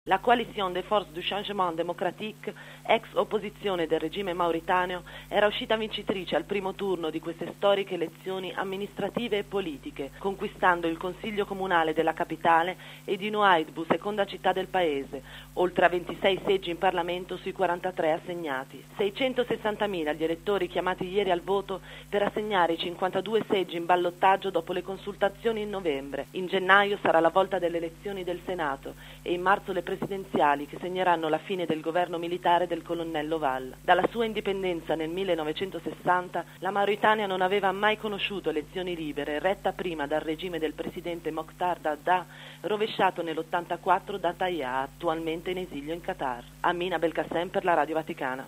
La Coalition des Forces du Changement Démocratique, ex opposizione del regime mauritaneo, era uscita vincitrice al primo turno di queste storiche elezioni amministrative e politiche, conquistando il Consiglio Comunale della capitale e di Nouadhibou, seconda città del paese, oltre a 26 seggi in Parlamento sui 43 assegnati. 660.000 gli elettori chiamati ieri al voto per assegnare i 52 seggi in ballottaggio dopo le consultazioni in novembre. In gennaio sarà la volta delle elezioni del Senato e in marzo le presidenziali che segneranno la fine del governo militare del colonnello Val. Dalla sua indipendenza nel 1960 la Mauritania non aveva mai conosciuto elezioni libere, retta prima dal regime del presidente Mokhtar Daddah, rovesciato nell'84 da Tayyah, attualmente in esilio in Qatar. Amina Belkacem per la Radio Vaticana.